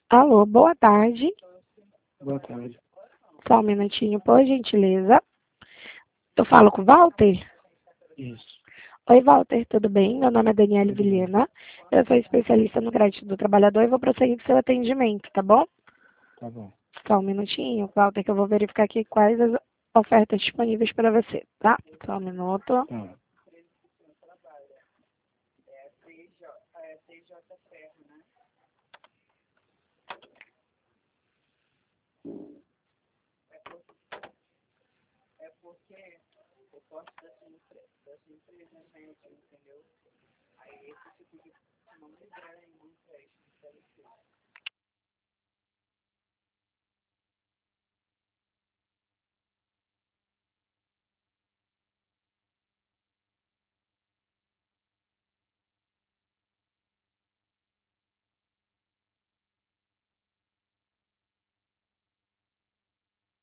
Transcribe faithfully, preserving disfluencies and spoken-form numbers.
Alô, boa tarde. Boa tarde. Só um minutinho, por gentileza. Eu falo com o Walter? Isso. Oi, Walter, tudo bem? Meu nome é Daniele Tudo bem. Vilhena. Eu sou especialista no crédito do trabalhador e vou prosseguir com seu atendimento, tá bom? Tá bom. Só um minutinho, Walter, que eu vou verificar aqui quais as ofertas disponíveis para você, tá? Só um minuto. Tá.